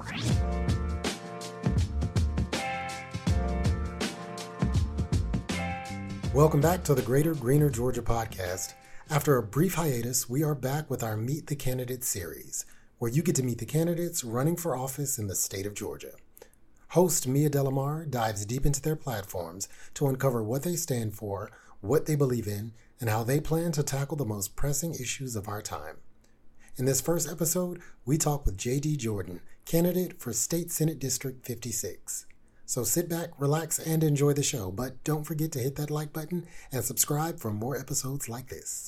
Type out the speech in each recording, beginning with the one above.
Welcome back to the Greater Greener Georgia podcast. After a brief hiatus, we are back with our Meet the Candidates series, where you get to meet the candidates running for office in the state of Georgia. Host Mia Delamar dives deep into their platforms to uncover what they stand for, what they believe in, and how they plan to tackle the most pressing issues of our time. In this first episode, we talk with J.D. Jordan, candidate for State Senate District 56. So sit back, relax, and enjoy the show, but don't forget to hit that like button and subscribe for more episodes like this.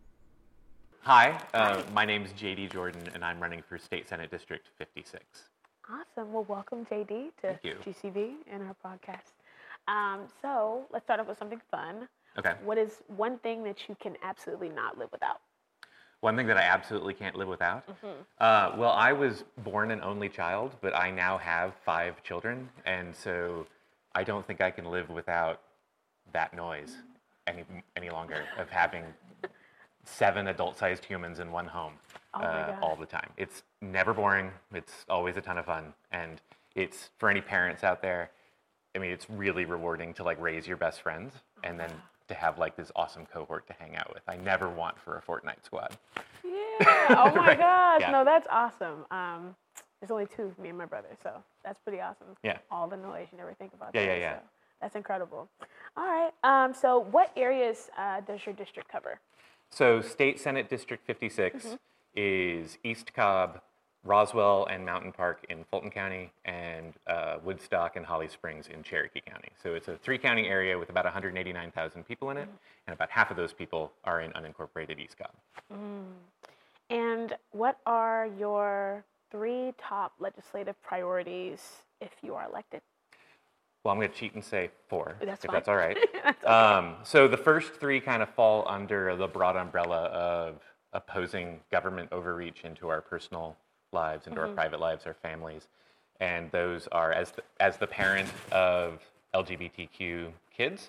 Hi, my name is J.D. Jordan, and I'm running for State Senate District 56. Awesome. Well, welcome, J.D., to Thank you. GCV and our podcast. So let's start off with something fun. Okay. What is one thing that you can absolutely not live without? One thing that I absolutely can't live without? Well, I was born an only child, but I now have 5 children, and so I don't think I can live without that noise any longer, of having 7 adult-sized humans in one home all the time. It's never boring. It's always a ton of fun, and it's, for any parents out there, I mean, it's really rewarding to raise your best friends and then to have this awesome cohort to hang out with. I never want for a Fortnite squad. Yeah. Oh my Right. gosh. Yeah. No, that's awesome. There's only 2, me and my brother, so that's pretty awesome. Yeah. All the noise, you never think about Yeah, that. yeah. So that's incredible. All right. So what areas does your district cover? So State Senate District 56 is East Cobb, Roswell and Mountain Park in Fulton County, and Woodstock and Holly Springs in Cherokee County. So it's a 3-county area with about 189,000 people in it, and about half of those people are in unincorporated East Cobb. And what are your 3 top legislative priorities if you are elected? Well, I'm going to cheat and say 4, That's if fine. that's all right. That's okay. So the first 3 kind of fall under the broad umbrella of opposing government overreach into our personal lives, into our private lives, our families. And those are, as the parent of LGBTQ kids,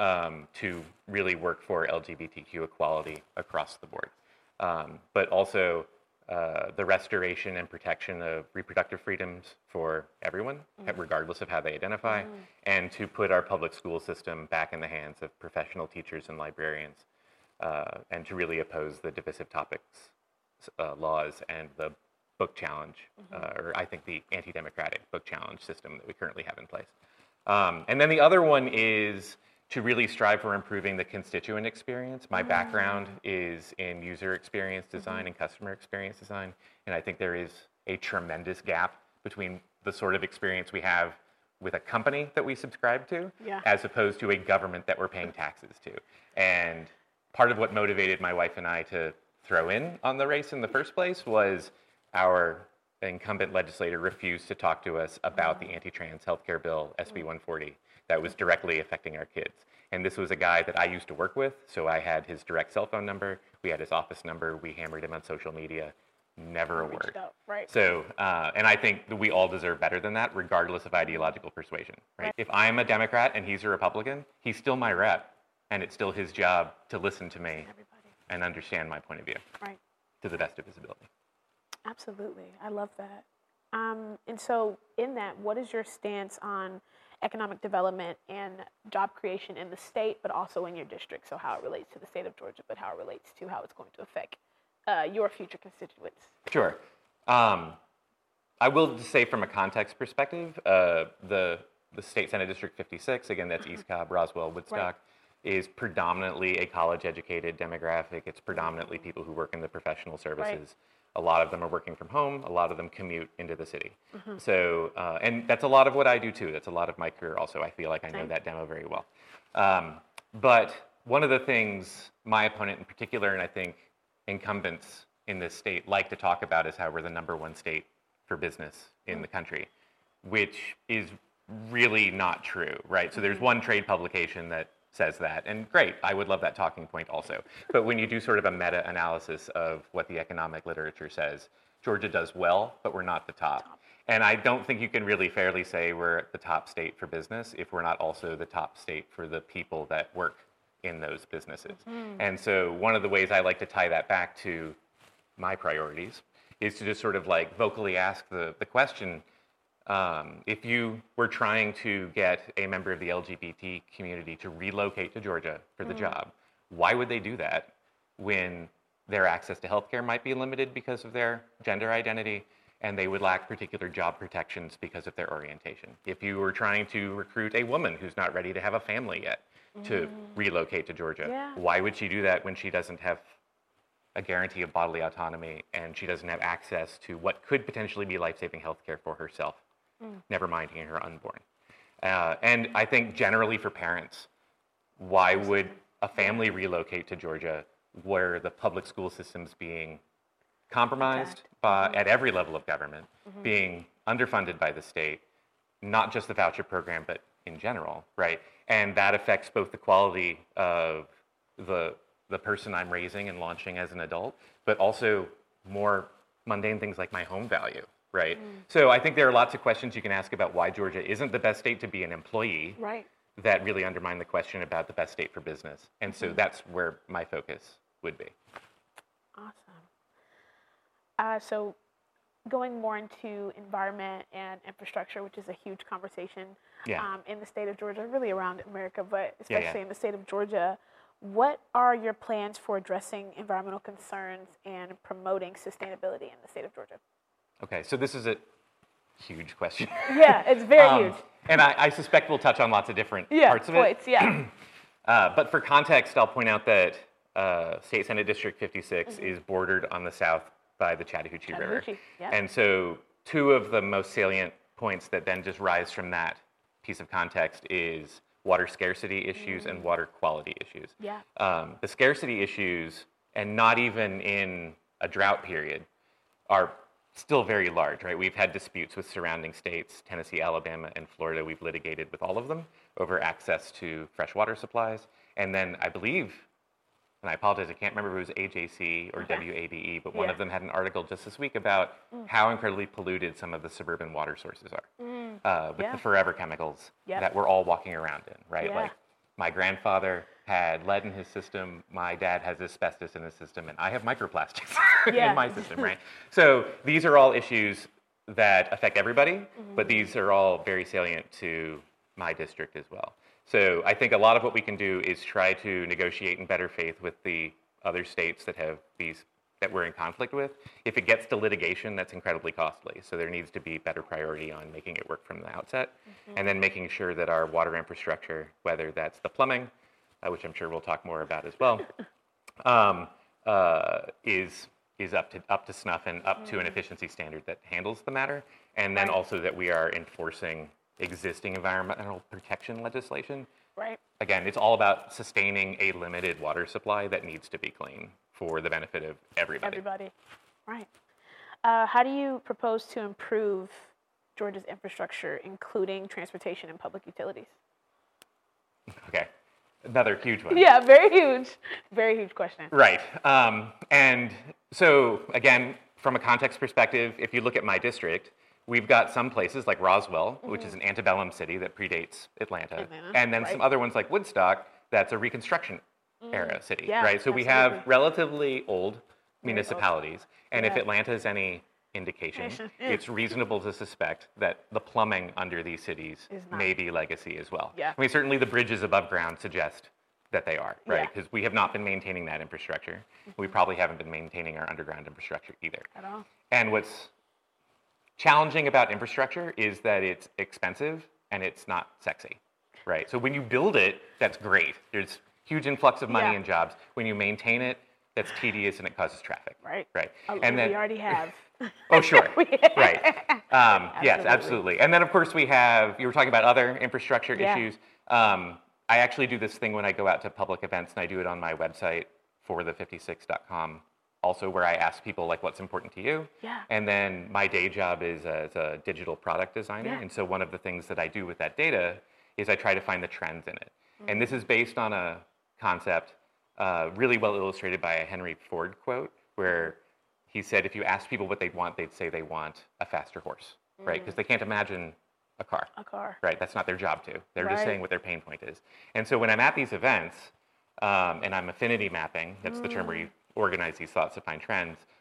to really work for LGBTQ equality across the board. But also the restoration and protection of reproductive freedoms for everyone, regardless of how they identify, and to put our public school system back in the hands of professional teachers and librarians, and to really oppose the divisive topics laws and the book challenge, or I think the anti-democratic book challenge system that we currently have in place. And then the other one is to really strive for improving the constituent experience. My background is in user experience design and customer experience design, and I think there is a tremendous gap between the sort of experience we have with a company that we subscribe to, as opposed to a government that we're paying taxes to. And part of what motivated my wife and I to throw in on the race in the first place was our incumbent legislator refused to talk to us about the anti-trans healthcare bill, SB 140, that was directly affecting our kids. And this was a guy that I used to work with, so I had his direct cell phone number, we had his office number, we hammered him on social media, never a word. Right. So, and I think that we all deserve better than that, regardless of ideological persuasion, right? If I'm a Democrat and he's a Republican, he's still my rep, and it's still his job to listen to me and understand my point of view to the best of his ability. Absolutely. I love that. And so in that, what is your stance on economic development and job creation in the state, but also in your district? So how it relates to the state of Georgia, but how it relates to how it's going to affect your future constituents? Sure. I will just say from a context perspective, the State Senate District 56, again, that's East Cobb, Roswell, Woodstock, is predominantly a college-educated demographic. It's predominantly people who work in the professional services. A lot of them are working from home. A lot of them commute into the city. So, and that's a lot of what I do too. That's a lot of my career also. I feel like I know that demo very well. But one of the things my opponent in particular, and I think incumbents in this state like to talk about, is how we're the #1 state for business in the country, which is really not true, right? So there's one trade publication that says that, and great, I would love that talking point also. But when you do sort of a meta-analysis of what the economic literature says, Georgia does well, but we're not the top. And I don't think you can really fairly say we're the top state for business if we're not also the top state for the people that work in those businesses. And so one of the ways I like to tie that back to my priorities is to just sort of like vocally ask the question, if you were trying to get a member of the LGBT community to relocate to Georgia for the job, why would they do that when their access to healthcare might be limited because of their gender identity, and they would lack particular job protections because of their orientation? If you were trying to recruit a woman who's not ready to have a family yet to relocate to Georgia, why would she do that when she doesn't have a guarantee of bodily autonomy and she doesn't have access to what could potentially be life-saving healthcare for herself, never minding her unborn? And I think generally for parents, why would a family relocate to Georgia where the public school system's being compromised at every level of government, being underfunded by the state, not just the voucher program, but in general, right? And that affects both the quality of the person I'm raising and launching as an adult, but also more mundane things like my home value, right? So I think there are lots of questions you can ask about why Georgia isn't the best state to be an employee, Right. that really undermine the question about the best state for business. And so that's where my focus would be. Awesome. So going more into environment and infrastructure, which is a huge conversation in the state of Georgia, really around America, but especially in the state of Georgia, what are your plans for addressing environmental concerns and promoting sustainability in the state of Georgia? Okay, so this is a huge question. Yeah, it's very huge. And I suspect we'll touch on lots of different parts of it. But for context, I'll point out that State Senate District 56 is bordered on the south by the Chattahoochee River. And so two of the most salient points that then just rise from that piece of context is water scarcity issues and water quality issues. The scarcity issues, and not even in a drought period, are still very large, right? We've had disputes with surrounding states, Tennessee, Alabama, and Florida. We've litigated with all of them over access to fresh water supplies. And then I believe, and I apologize, I can't remember if it was AJC or WABE, but one of them had an article just this week about how incredibly polluted some of the suburban water sources are with the forever chemicals that we're all walking around in, right? Like my grandfather had lead in his system, my dad has asbestos in his system, and I have microplastics in my system, right? So these are all issues that affect everybody, but these are all very salient to my district as well. So I think a lot of what we can do is try to negotiate in better faith with the other states that have these that we're in conflict with. If it gets to litigation, that's incredibly costly. So there needs to be better priority on making it work from the outset, and then making sure that our water infrastructure, whether that's the plumbing, which I'm sure we'll talk more about as well, is up to snuff and up to an efficiency standard that handles the matter, and then also that we are enforcing existing environmental protection legislation. Right. Again, it's all about sustaining a limited water supply that needs to be clean for the benefit of everybody. Right. How do you propose to improve Georgia's infrastructure, including transportation and public utilities? Okay, another huge one. Yeah, very huge question. Right. And so, again, from a context perspective, if you look at my district, we've got some places like Roswell, which is an antebellum city that predates Atlanta. And then some other ones like Woodstock, that's a Reconstruction era city, right? So we have relatively old municipalities. And if Atlanta is any indication, it's reasonable to suspect that the plumbing under these cities may be legacy as well. I mean, certainly the bridges above ground suggest that they are, right? Because we have not been maintaining that infrastructure. We probably haven't been maintaining our underground infrastructure either. At all. And what's challenging about infrastructure is that it's expensive and it's not sexy, right? So when you build it, that's great. There's huge influx of money and jobs. When you maintain it, that's tedious and it causes traffic. Right. And then we already have. Oh, sure. Right. Yes, absolutely. And then, of course, we have, you were talking about other infrastructure issues. I actually do this thing when I go out to public events, and I do it on my website, forthe56.com, also where I ask people, like, what's important to you? And then my day job is as a digital product designer. And so one of the things that I do with that data is I try to find the trends in it. And this is based on a concept really well illustrated by a Henry Ford quote, where he said, if you ask people what they want, they'd say they want a faster horse, right? Because they can't imagine a car. Right, that's not their job to. They're just saying what their pain point is. And so when I'm at these events, and I'm affinity mapping, that's the term where you organize these thoughts to find trends,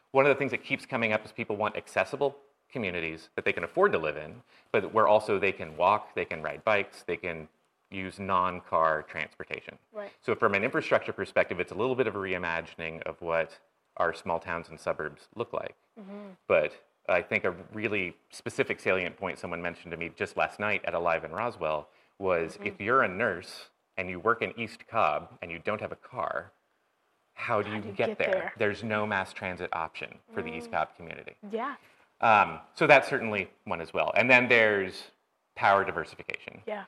one of the things that keeps coming up is people want accessible communities that they can afford to live in, but where also they can walk, they can ride bikes, they can use non-car transportation. Right. So from an infrastructure perspective, it's a little bit of a reimagining of what our small towns and suburbs look like. But I think a really specific salient point someone mentioned to me just last night at Alive in Roswell was if you're a nurse and you work in East Cobb and you don't have a car, how do you get there? There's no mass transit option for the East Cobb community. Yeah. So that's certainly one as well. And then there's power diversification. Yeah.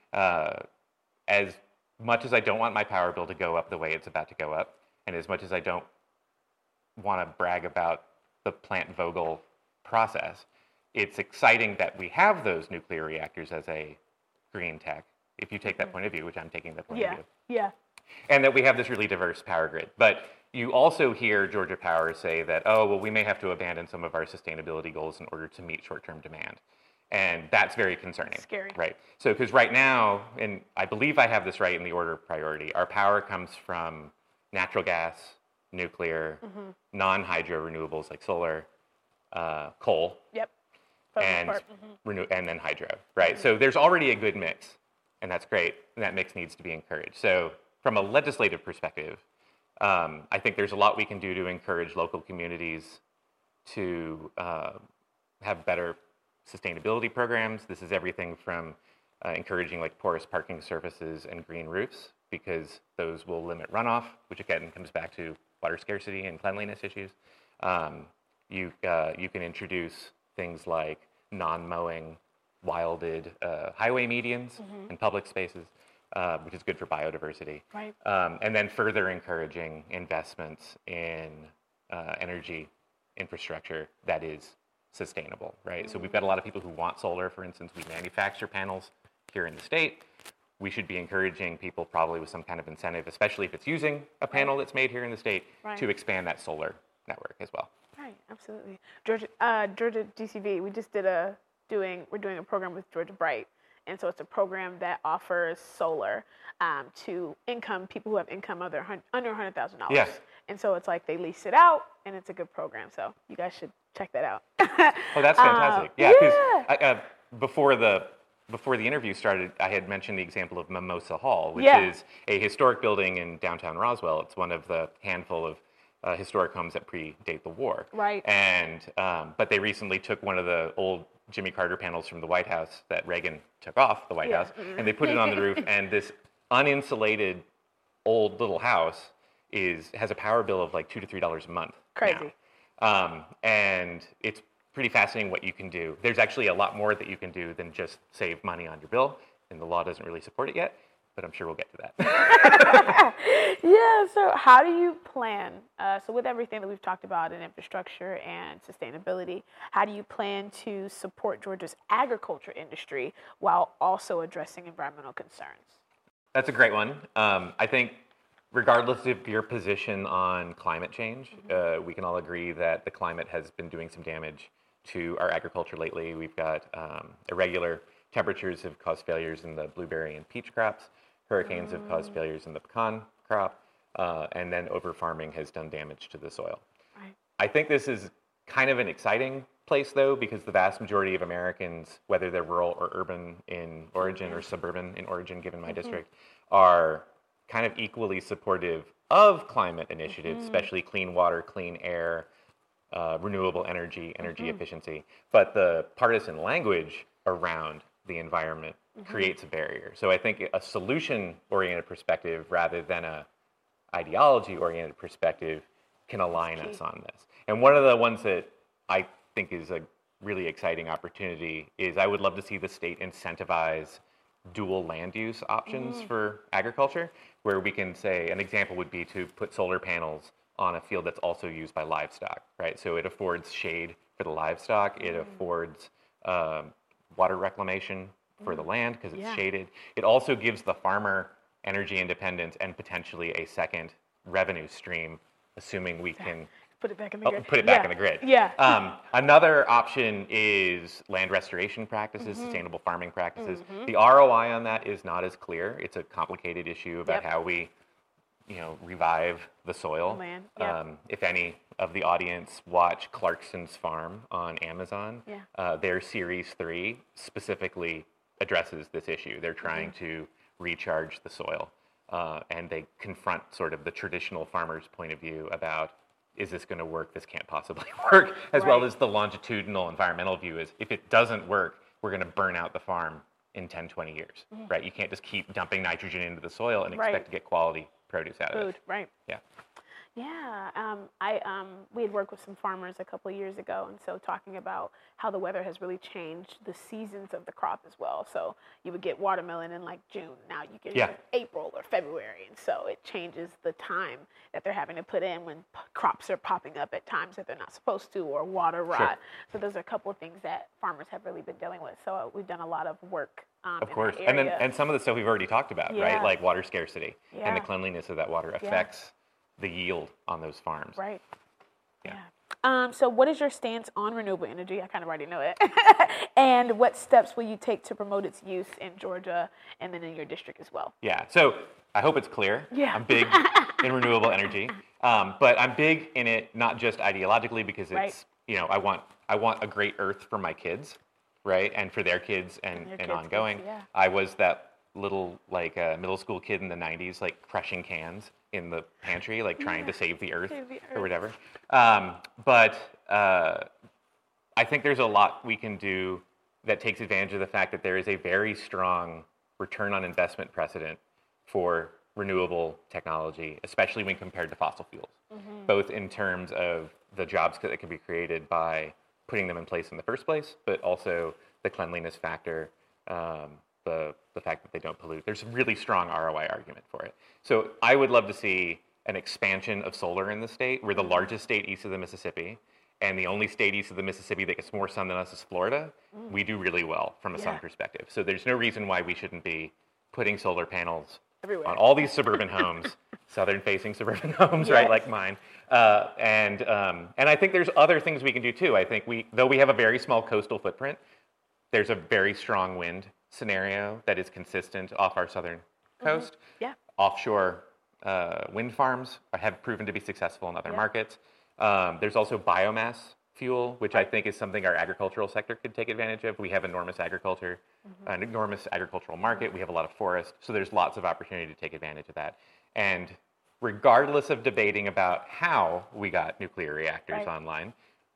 As much as I don't want my power bill to go up the way it's about to go up, and as much as I don't want to brag about the Plant Vogtle process, it's exciting that we have those nuclear reactors as a green tech, if you take that point of view, which I'm taking that point of view. Yeah. And that we have this really diverse power grid. But you also hear Georgia Power say that, oh, well, we may have to abandon some of our sustainability goals in order to meet short-term demand. And that's very concerning. Scary. Right. So, because right now, and I believe I have this right in the order of priority, our power comes from natural gas, nuclear, non-hydro renewables like solar, coal, Yep. and and then hydro, right? So there's already a good mix, and that's great, and that mix needs to be encouraged. So from a legislative perspective, I think there's a lot we can do to encourage local communities to have better sustainability programs. This is everything from encouraging like porous parking surfaces and green roofs, because those will limit runoff, which again comes back to water scarcity and cleanliness issues. You can introduce things like non-mowing, wilded highway medians in public spaces, which is good for biodiversity. Right. And then further encouraging investments in energy infrastructure that is sustainable, right? So we've got a lot of people who want solar, for instance. We manufacture panels here in the state. We should be encouraging people probably with some kind of incentive, especially if it's using a panel that's made here in the state, to expand that solar network as well. Right, absolutely. Georgia GCV, we're doing a program with Georgia Bright. And so it's a program that offers solar to people who have income under $100,000. Yeah. And so it's like they lease it out, and it's a good program. So you guys should check that out. Oh, that's fantastic. Yeah, because before the interview started, I had mentioned the example of Mimosa Hall, which is a historic building in downtown Roswell. It's one of the handful of historic homes that predate the war. Right. And but they recently took one of the old Jimmy Carter panels from the White House that Reagan took off the White House, and they put it on the roof. And this uninsulated old little house has a power bill of like $2 to $3 a month. Crazy. Now. And it's pretty fascinating what you can do. There's actually a lot more that you can do than just save money on your bill, and the law doesn't really support it yet, but I'm sure we'll get to that. Yeah, so how do you plan, so with everything that we've talked about in infrastructure and sustainability, how do you plan to support Georgia's agriculture industry while also addressing environmental concerns? That's a great one. I think regardless of your position on climate change, we can all agree that the climate has been doing some damage to our agriculture lately. We've got irregular temperatures have caused failures in the blueberry and peach crops. Hurricanes have caused failures in the pecan crop. And then over-farming has done damage to the soil. Right. I think this is kind of an exciting place, though, because the vast majority of Americans, whether they're rural or urban in origin or suburban in origin, given my district, are kind of equally supportive of climate initiatives, especially clean water, clean air, renewable energy, energy efficiency. But the partisan language around the environment creates a barrier. So I think a solution-oriented perspective rather than a ideology-oriented perspective can align us on this. And one of the ones that I think is a really exciting opportunity is I would love to see the state incentivize dual land use options for agriculture, where we can say, an example would be to put solar panels on a field that's also used by livestock, right? So it affords shade for the livestock, it affords water reclamation for the land because it's shaded. It also gives the farmer energy independence and potentially a second revenue stream, assuming we can put it back in the grid. Put it back in the grid. Yeah. Another option is land restoration practices, sustainable farming practices. The ROI on that is not as clear. It's a complicated issue about how we, revive the soil, Land. if any of the audience watch Clarkson's Farm on Amazon, their Series 3 specifically addresses this issue. They're trying to recharge the soil, and they confront sort of the traditional farmer's point of view about, is this going to work? This can't possibly work, as well as the longitudinal environmental view is, if it doesn't work, we're going to burn out the farm in 10, 20 years, right? You can't just keep dumping nitrogen into the soil and expect to get quality produce out of it. Right. Yeah. Yeah, we had worked with some farmers a couple of years ago, and so talking about how the weather has really changed the seasons of the crop as well. So you would get watermelon in like June. Now you get it in April or February, and so it changes the time that they're having to put in when crops are popping up at times that they're not supposed to, or water rot. Sure. So those are a couple of things that farmers have really been dealing with. So we've done a lot of work. Of course, and some of the stuff we've already talked about, right? Like water scarcity and the cleanliness of that water affects the yield on those farms. Right. Yeah. So what is your stance on renewable energy? I kind of already know it. And what steps will you take to promote its use in Georgia and then in your district as well? Yeah. So I hope it's clear. Yeah. I'm big in renewable energy, but I'm big in it not just ideologically because it's I want a great earth for my kids, right, and for their kids and ongoing. I was that little middle school kid in the 90s, like crushing cans in the pantry, like trying to save the earth or whatever. But I think there's a lot we can do that takes advantage of the fact that there is a very strong return on investment precedent for renewable technology, especially when compared to fossil fuels, both in terms of the jobs that can be created by putting them in place in the first place, but also the cleanliness factor, the fact that they don't pollute. There's a really strong ROI argument for it. So I would love to see an expansion of solar in the state. We're the largest state east of the Mississippi, and the only state east of the Mississippi that gets more sun than us is Florida. We do really well from a sun perspective. So there's no reason why we shouldn't be putting solar panels everywhere on all these suburban homes, southern-facing suburban homes, right, like mine. And I think there's other things we can do too. I think though we have a very small coastal footprint, there's a very strong wind scenario that is consistent off our southern coast. Offshore wind farms have proven to be successful in other markets. There's also biomass fuel, which I think is something our agricultural sector could take advantage of. We have enormous agriculture, an enormous agricultural market. We have a lot of forest, so there's lots of opportunity to take advantage of that. And regardless of debating about how we got nuclear reactors online,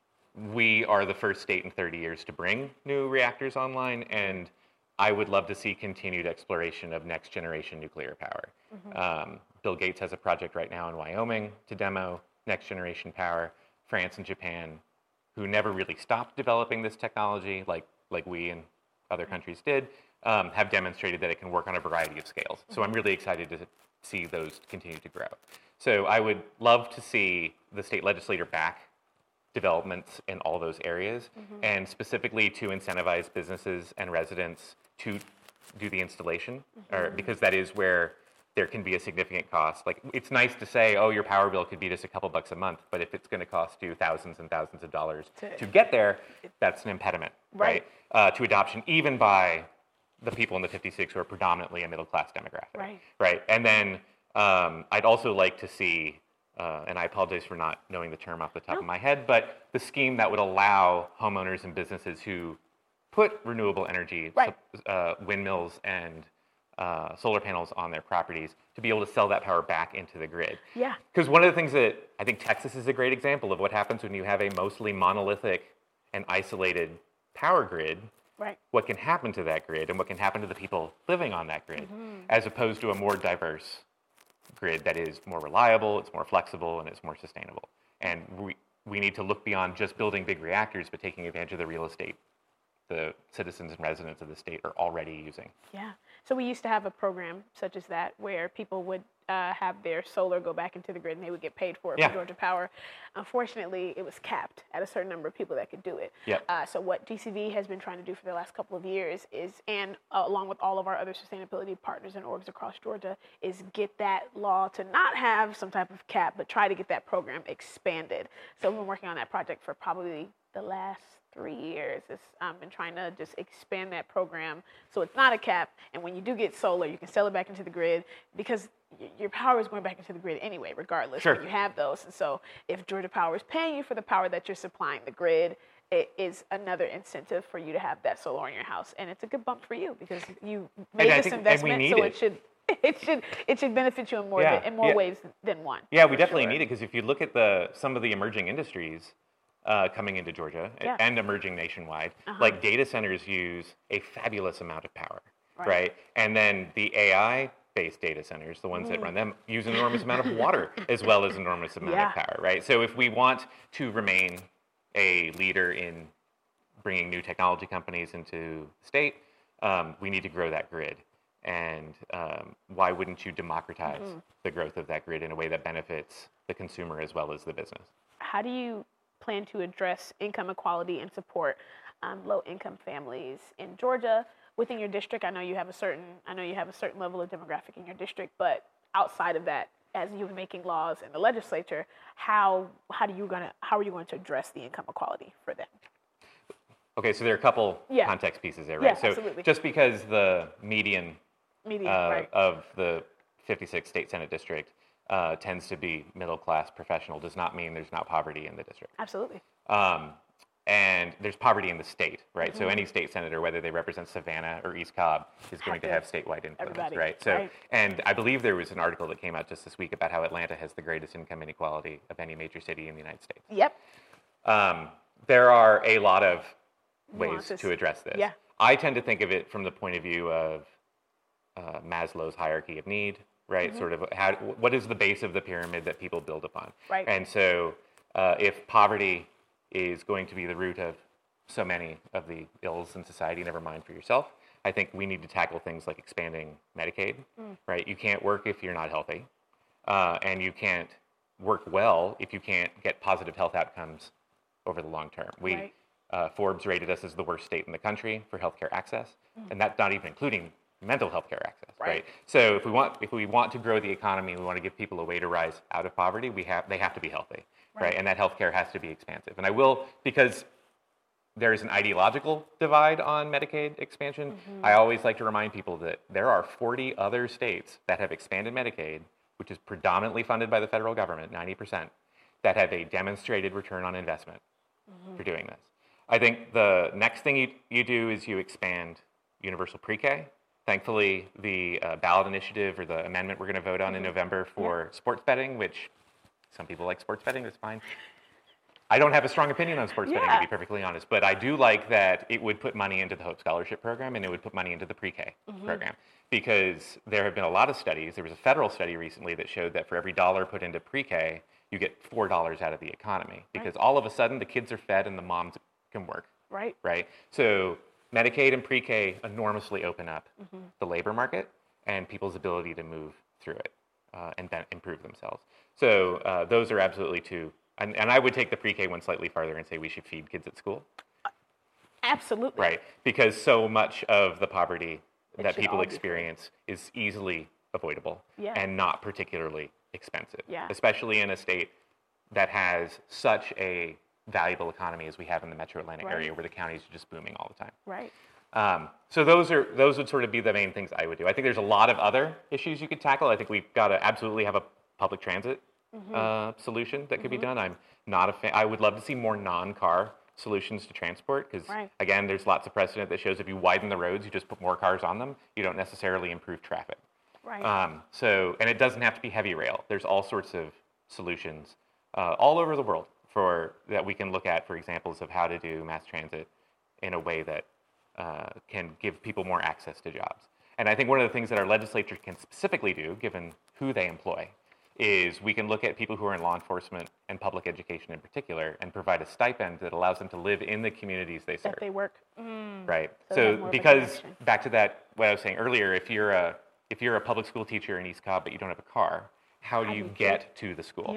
we are the first state in 30 years to bring new reactors online, and I would love to see continued exploration of next generation nuclear power. Bill Gates has a project right now in Wyoming to demo next generation power. France and Japan, who never really stopped developing this technology like we and other countries did, have demonstrated that it can work on a variety of scales. So I'm really excited to see those continue to grow. So I would love to see the state legislature back developments in all those areas, and specifically to incentivize businesses and residents to do the installation, because that is where there can be a significant cost. Like, it's nice to say, oh, your power bill could be just a couple bucks a month, but if it's going to cost you thousands and thousands of dollars to get there, that's an impediment, right? To adoption, even by the people in the 56 who are predominantly a middle-class demographic, right? And then I'd also like to see, and I apologize for not knowing the term off the top of my head, but the scheme that would allow homeowners and businesses who put renewable energy, windmills and solar panels on their properties, to be able to sell that power back into the grid. Because one of the things that I think Texas is a great example of what happens when you have a mostly monolithic and isolated power grid, what can happen to that grid and what can happen to the people living on that grid, as opposed to a more diverse grid that is more reliable, it's more flexible, and it's more sustainable. And we need to look beyond just building big reactors, but taking advantage of the real estate the citizens and residents of the state are already using. So we used to have a program such as that where people would have their solar go back into the grid and they would get paid for it from Georgia Power. Unfortunately, it was capped at a certain number of people that could do it. So what DCV has been trying to do for the last couple of years is, and along with all of our other sustainability partners and orgs across Georgia, is get that law to not have some type of cap, but try to get that program expanded. So we've been working on that project for probably the last 3 years. I've been trying to just expand that program so it's not a cap, and when you do get solar, you can sell it back into the grid, because your power is going back into the grid anyway, regardless. Sure. When you have those. And so if Georgia Power is paying you for the power that you're supplying the grid, it is another incentive for you to have that solar in your house. And it's a good bump for you because you made this investment, so it should benefit you in more ways than one. Yeah, we definitely need it because if you look at some of the emerging industries coming into Georgia and emerging nationwide, like data centers use a fabulous amount of power, right? And then the AI-based data centers, the ones that run them, use an enormous amount of water as well as an enormous amount of power, right? So if we want to remain a leader in bringing new technology companies into the state, we need to grow that grid. And why wouldn't you democratize the growth of that grid in a way that benefits the consumer as well as the business? How do you plan to address income equality and support low-income families in Georgia within your district? I know you have a certain level of demographic in your district, but outside of that, as you're making laws in the legislature, how are you going to address the income equality for them? Okay, so there are a couple context pieces there, right? Yeah, so absolutely. Just because the median right. of the 56 state Senate district tends to be middle-class professional does not mean there's not poverty in the district. Absolutely. And there's poverty in the state, right? So any state senator, whether they represent Savannah or East Cobb, is going to have statewide influence, right? So, and I believe there was an article that came out just this week about how Atlanta has the greatest income inequality of any major city in the United States. Yep. There are a lot of ways to address this. Yeah. I tend to think of it from the point of view of Maslow's hierarchy of need, right? Sort of what is the base of the pyramid that people build upon? Right. And so if poverty is going to be the root of so many of the ills in society, never mind for yourself, I think we need to tackle things like expanding Medicaid, right? You can't work if you're not healthy, and you can't work well if you can't get positive health outcomes over the long term. Forbes rated us as the worst state in the country for healthcare access, and that's not even including mental health care access, right? So if we want to grow the economy, we want to give people a way to rise out of poverty, they have to be healthy, right? And that health care has to be expansive. And I will, because there is an ideological divide on Medicaid expansion, I always like to remind people that there are 40 other states that have expanded Medicaid, which is predominantly funded by the federal government, 90%, that have a demonstrated return on investment for doing this. I think the next thing you do is you expand universal pre-K. Thankfully, the ballot initiative or the amendment we're going to vote on in November for sports betting, which some people like sports betting, that's fine. I don't have a strong opinion on sports betting, to be perfectly honest, but I do like that it would put money into the Hope Scholarship Program and it would put money into the pre-K program, because there have been a lot of studies. There was a federal study recently that showed that for every dollar put into pre-K, you get $4 out of the economy, because all of a sudden the kids are fed and the moms can work. Right. So Medicaid and pre-K enormously open up the labor market and people's ability to move through it and then improve themselves. So those are absolutely two. And I would take the pre-K one slightly farther and say we should feed kids at school. Absolutely. Right. Because so much of the poverty that people experience is easily avoidable and not particularly expensive, especially in a state that has such a valuable economy as we have in the metro Atlanta area, where the counties are just booming all the time. Right. So those would sort of be the main things I would do. I think there's a lot of other issues you could tackle. I think we've got to absolutely have a public transit solution that could be done. I'm not a fan. I would love to see more non-car solutions to transport, because again, there's lots of precedent that shows if you widen the roads, you just put more cars on them, you don't necessarily improve traffic. Right. And it doesn't have to be heavy rail. There's all sorts of solutions all over the world that we can look at for examples of how to do mass transit in a way that can give people more access to jobs. And I think one of the things that our legislature can specifically do, given who they employ, is we can look at people who are in law enforcement and public education in particular and provide a stipend that allows them to live in the communities they serve. That they work. Right. So because back to that, what I was saying earlier, if you're a public school teacher in East Cobb but you don't have a car, how do you get to the school?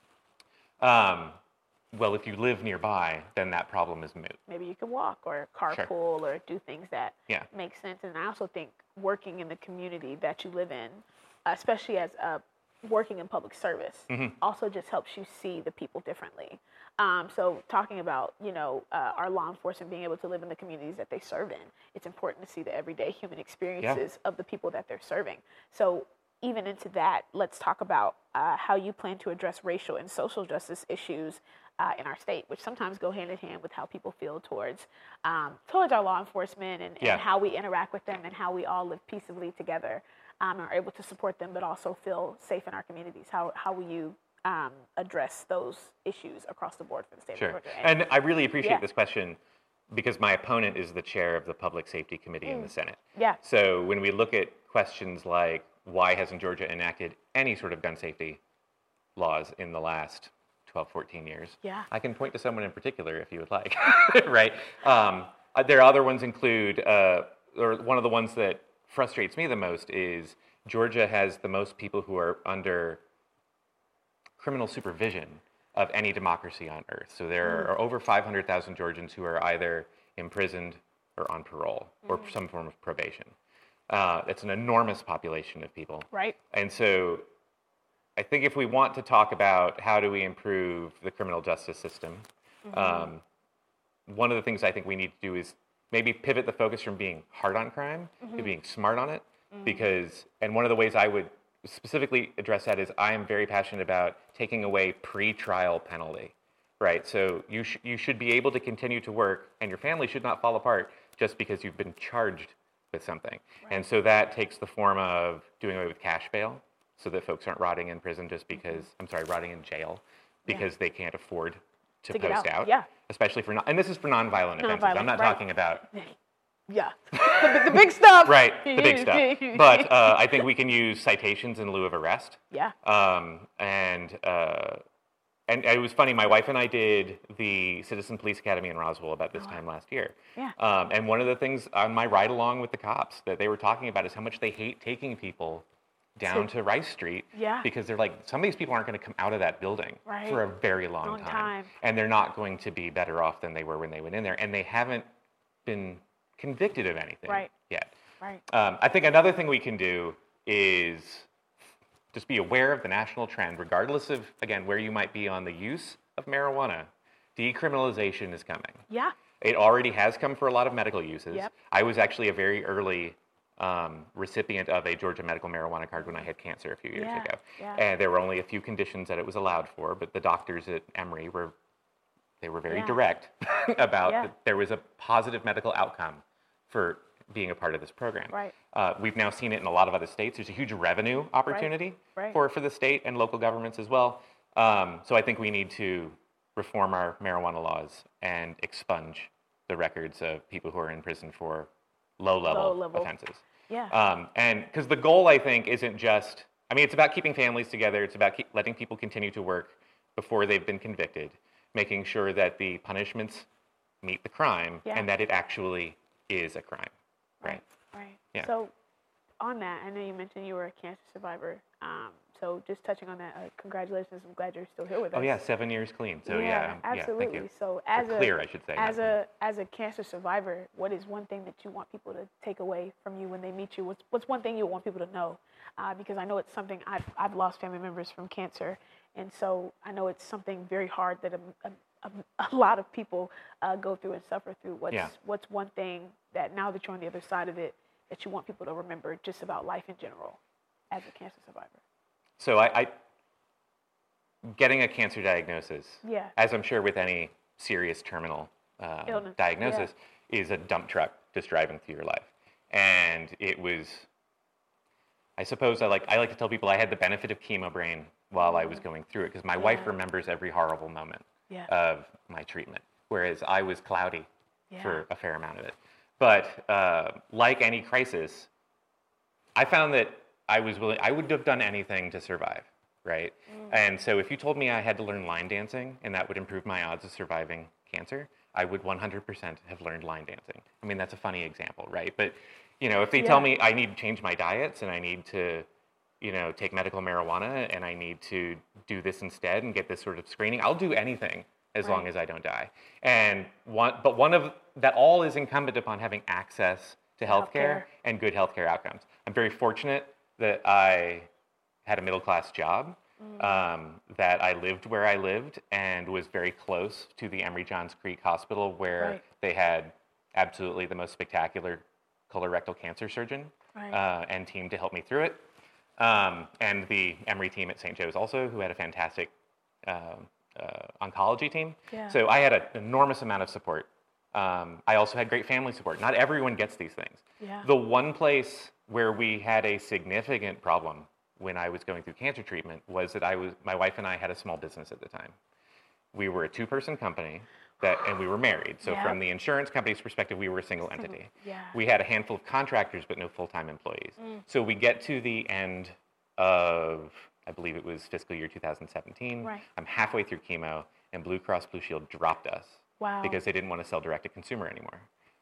Well, if you live nearby, then that problem is moot. Maybe you can walk or carpool or do things that make sense. And I also think working in the community that you live in, especially as working in public service, also just helps you see the people differently. So talking about, our law enforcement being able to live in the communities that they serve in, it's important to see the everyday human experiences of the people that they're serving. So even into that, let's talk about how you plan to address racial and social justice issues in our state, which sometimes go hand in hand with how people feel towards our law enforcement and how we interact with them and how we all live peaceably together and are able to support them, but also feel safe in our communities. How will you address those issues across the board for the state of Georgia? And I really appreciate this question because my opponent is the chair of the Public Safety Committee in the Senate. Yeah. So when we look at questions like why hasn't Georgia enacted any sort of gun safety laws in the last 12, 14 years, I can point to someone in particular if you would like, right? There are other ones include, or one of the ones that frustrates me the most is Georgia has the most people who are under criminal supervision of any democracy on earth. So there are over 500,000 Georgians who are either imprisoned or on parole or some form of probation. It's an enormous population of people. Right. And so I think if we want to talk about how do we improve the criminal justice system, one of the things I think we need to do is maybe pivot the focus from being hard on crime to being smart on it. Because, and one of the ways I would specifically address that is I am very passionate about taking away pre-trial penalty, right? So you should be able to continue to work and your family should not fall apart just because you've been charged with something. Right. And so that takes the form of doing away with cash bail so that folks aren't rotting in prison just because, rotting in jail because they can't afford to post out. Yeah. Especially for, and this is for nonviolent offenses. I'm not talking about... Yeah, the big stuff. Right, the big stuff. But I think we can use citations in lieu of arrest. Yeah. And it was funny, my wife and I did the Citizen Police Academy in Roswell about this time last year. Yeah. And one of the things on my ride along with the cops that they were talking about is how much they hate taking people down to Rice Street because they're like, some of these people aren't going to come out of that building for a very long time. And they're not going to be better off than they were when they went in there. And they haven't been convicted of anything yet. Right. I think another thing we can do is just be aware of the national trend, regardless of, again, where you might be on the use of marijuana. Decriminalization is coming. Yeah. It already has come for a lot of medical uses. Yep. I was actually a very early recipient of a Georgia medical marijuana card when I had cancer a few years ago. Yeah. And there were only a few conditions that it was allowed for, but the doctors at Emory were very direct about that there was a positive medical outcome for being a part of this program. Right. We've now seen it in a lot of other states. There's a huge revenue opportunity for the state and local governments as well. So I think we need to reform our marijuana laws and expunge the records of people who are in prison for low-level offenses. Yeah. And because the goal, I think, isn't just, it's about keeping families together. It's about letting people continue to work before they've been convicted, making sure that the punishments meet the crime and that it actually is a crime, right? Right. Yeah. So on that, I know you mentioned you were a cancer survivor. So just touching on that, congratulations. I'm glad you're still here with us. Oh yeah, 7 years clean. So absolutely. Thank you. So as a cancer survivor, what is one thing that you want people to take away from you when they meet you? What's one thing you want people to know? Because I know it's something I've lost family members from cancer, and so I know it's something very hard that a lot of people go through and suffer through. What's one thing that now that you're on the other side of it that you want people to remember just about life in general as a cancer survivor? So I getting a cancer diagnosis, as I'm sure with any serious terminal diagnosis, is a dump truck just driving through your life. And it was, I suppose I like to tell people I had the benefit of chemo brain while I was going through it because my wife remembers every horrible moment of my treatment, whereas I was cloudy for a fair amount of it. But like any crisis, I found that I would have done anything to survive, right? And so if you told me I had to learn line dancing and that would improve my odds of surviving cancer, I would 100% have learned line dancing. That's a funny example, right? But, if they tell me I need to change my diets and I need to, take medical marijuana and I need to do this instead and get this sort of screening, I'll do anything as long as I don't die. And one of that all is incumbent upon having access to healthcare and good healthcare outcomes. I'm very fortunate that I had a middle-class job, that I lived where I lived and was very close to the Emory Johns Creek Hospital where they had absolutely the most spectacular colorectal cancer surgeon and team to help me through it. And the Emory team at St. Joe's also, who had a fantastic oncology team. Yeah. So I had an enormous amount of support. I also had great family support. Not everyone gets these things. Yeah. The one place where we had a significant problem when I was going through cancer treatment was that my wife and I had a small business at the time. We were a 2-person company and we were married. So Yep. from the insurance company's perspective, we were a single entity. Yeah. We had a handful of contractors, but no full-time employees. So we get to the end of, I believe it was fiscal year 2017. Right. I'm halfway through chemo, and Blue Cross Blue Shield dropped us. Wow. Because they didn't want to sell direct to consumer anymore.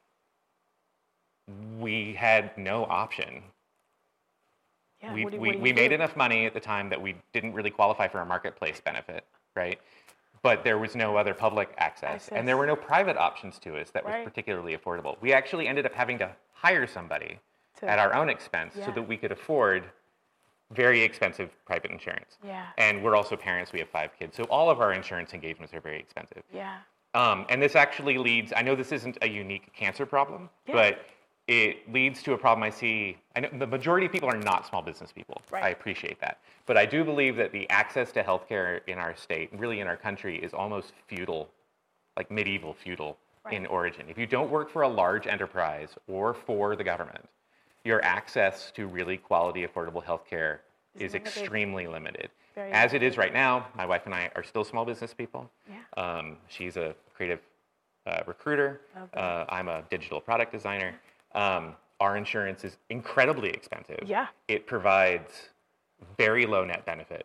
We had no option. Yeah. We what do you made do? enough money at the time that we didn't really qualify for a marketplace benefit, right? But there was no other public access. And there were no private options to us that was Right. particularly affordable. We actually ended up having to hire somebody at our own expense so Yeah. that we could afford very expensive private insurance. Yeah. And we're also parents. We have 5 kids. So all of our insurance engagements are very expensive. Yeah. And this actually leads, I know this isn't a unique cancer problem, Yeah. but it leads to a problem I see. I know the majority of people are not small business people. Right. I appreciate that. But I do believe that the access to healthcare in our state, really in our country, is almost feudal, like medieval feudal in origin. If you don't work for a large enterprise or for the government, your access to really quality, affordable healthcare is limited. extremely limited. Very As it is right now, my wife and I are still small business people. Yeah. She's a creative recruiter. Okay. I'm a digital product designer. Our insurance is incredibly expensive. Yeah. It provides very low net benefit.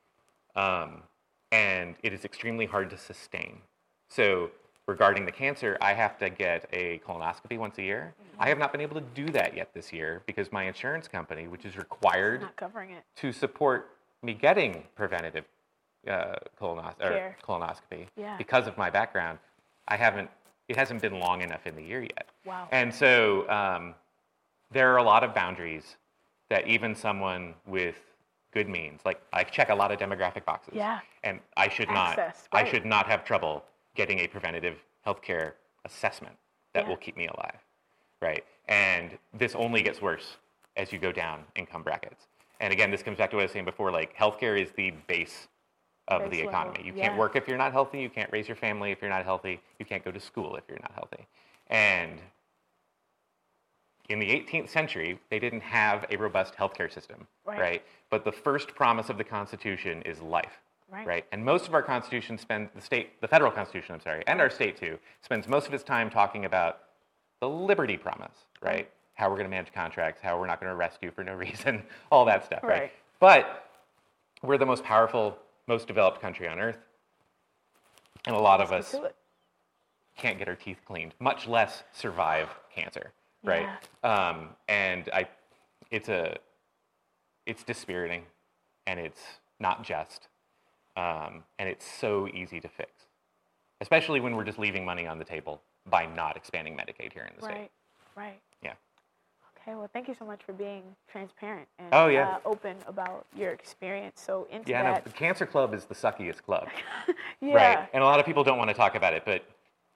And it is extremely hard to sustain. So regarding the cancer, I have to get a colonoscopy once a year. I have not been able to do that yet this year because my insurance company, which is required Not covering it. to support me getting preventative colonoscopy, Yeah. because of my background, it hasn't been long enough in the year yet. Wow. And so there are a lot of boundaries that even someone with good means, like I check a lot of demographic boxes. Yeah. And I should Access, not, I right. should not have trouble getting a preventative healthcare assessment that Yeah. will keep me alive, right? And this only gets worse as you go down income brackets. And again, this comes back to what I was saying before, like healthcare is the base of Base the level, economy. You yeah. can't work if you're not healthy, you can't raise your family if you're not healthy, you can't go to school if you're not healthy. And in the 18th century, they didn't have a robust healthcare system, right? But the first promise of the Constitution is life, right? And most of our Constitution the federal Constitution, and our state too, spends most of its time talking about the liberty promise, right? How we're going to manage contracts, how we're not going to arrest you for no reason, all that stuff, right? But we're the most powerful, most developed country on earth, and a lot of us can't get our teeth cleaned, much less survive cancer, right? And it's dispiriting, and it's not just, and it's so easy to fix, especially when we're just leaving money on the table by not expanding Medicaid here in the state. Right. Yeah. Okay, well, thank you so much for being transparent and open about your experience. So into Yeah, that. no, the Cancer Club is the suckiest club, Yeah. right? And a lot of people don't want to talk about it, but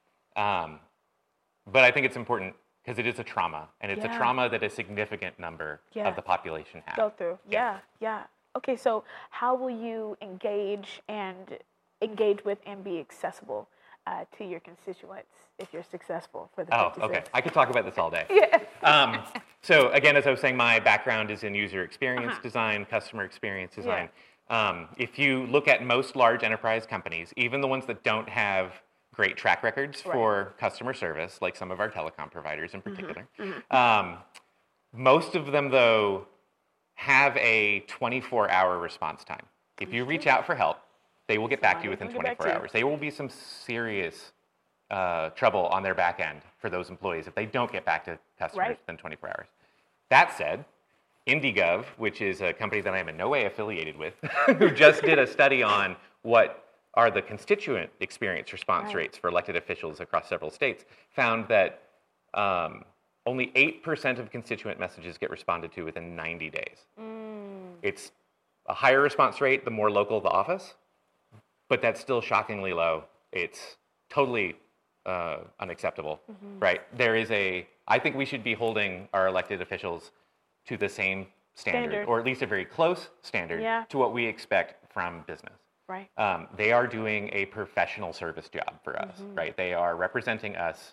I think it's important because it is a trauma, and it's a trauma that a significant number of the population have. Go through. Yeah. Okay, so how will you engage with and be accessible to your constituents if you're successful for the 56? Okay. I could talk about this all day. Yeah. So again, as I was saying, my background is in user experience design, customer experience design. If you look at most large enterprise companies, even the ones that don't have great track records for customer service, like some of our telecom providers in particular, most of them, though, have a 24-hour response time. If you reach out for help, they will get back to you within 24 hours. There will be some serious trouble on their back end for those employees if they don't get back to customers within 24 hours. That said, IndyGov, which is a company that I am in no way affiliated with, who just did a study on what are the constituent experience response rates for elected officials across several states, found that only 8% of constituent messages get responded to within 90 days. It's a higher response rate the more local the office, but that's still shockingly low. It's totally unacceptable, right? I think we should be holding our elected officials to the same standard, or at least a very close standard to what we expect from business. Right. They are doing a professional service job for us, right? They are representing us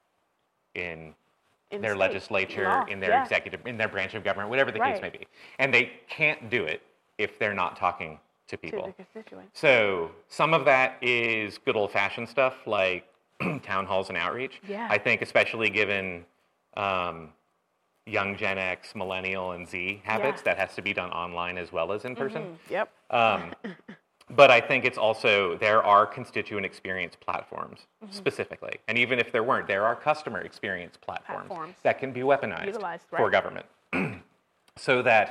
in their state legislature, law. in their executive, in their branch of government, whatever the case may be. And they can't do it if they're not talking to people. To the constituents. So some of that is good old-fashioned stuff like town halls and outreach. Yeah. I think especially given young Gen X, Millennial, and Z habits, that has to be done online as well as in person. Yep. But I think it's also, there are constituent experience platforms specifically. And even if there weren't, there are customer experience platforms that can be weaponized for government so that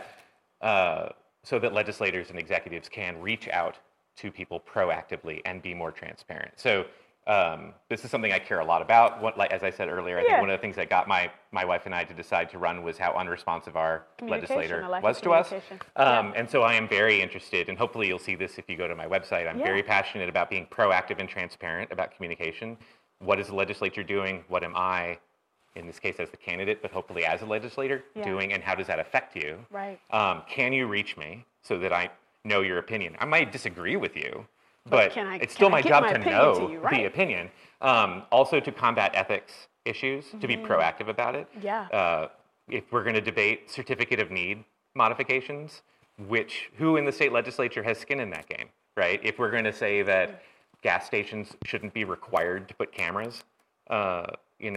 legislators and executives can reach out to people proactively and be more transparent. So this is something I care a lot about. As I said earlier, I think one of the things that got my wife and I to decide to run was how unresponsive our legislator was to us. And so I am very interested, and hopefully you'll see this if you go to my website. I'm very passionate about being proactive and transparent about communication. What is the legislature doing? What am I, in this case as the candidate, but hopefully as a legislator, doing, and how does that affect you? Right. Can you reach me so that I know your opinion? I might disagree with you, but it's still my job to know the opinion. Also to combat ethics issues, to be proactive about it. Yeah. If we're going to debate certificate of need modifications, who in the state legislature has skin in that game, right? If we're going to say that gas stations shouldn't be required to put cameras, on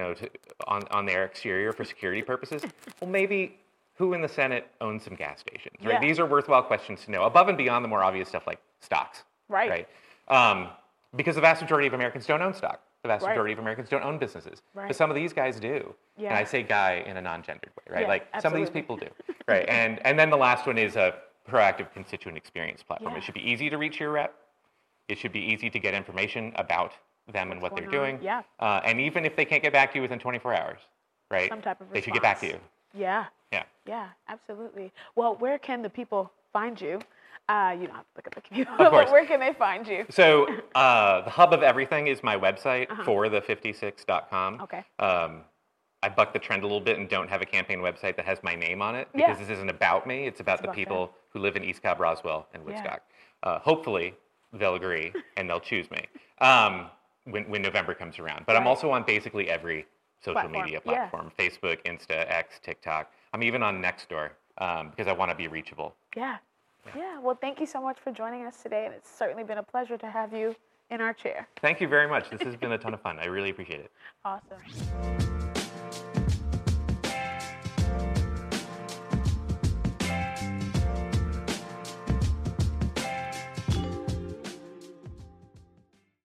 their exterior for security purposes, well, maybe who in the Senate owns some gas stations, right? Yeah. These are worthwhile questions to know, above and beyond the more obvious stuff like stocks. Right. Because the vast majority of Americans don't own stock. The vast majority of Americans don't own businesses. Right. But some of these guys do. Yeah. And I say guy in a non-gendered way, right? Yeah, like some of these absolutely. people do, right? And then the last one is a proactive constituent experience platform. Yeah. It should be easy to reach your rep. It should be easy to get information about them and what they're doing. Yeah. And even if they can't get back to you within 24 hours, right? Some type of response. They should get back to you. Yeah. Yeah. Yeah, absolutely. Well, where can the people find you? You don't have to look at the computer, Of course. but where can they find you? So the hub of everything is my website, forthe56.com. Okay. I buck the trend a little bit and don't have a campaign website that has my name on it because this isn't about me. It's about the people who live in East Cobb, Roswell, and Woodstock. Hopefully, they'll agree and they'll choose me when November comes around. But I'm also on basically every social media platform, Facebook, Insta, X, TikTok. I'm even on Nextdoor because I want to be reachable. Yeah. Well, thank you so much for joining us today, and it's certainly been a pleasure to have you in our chair. Thank you very much. This has been a ton of fun. I really appreciate it. Awesome.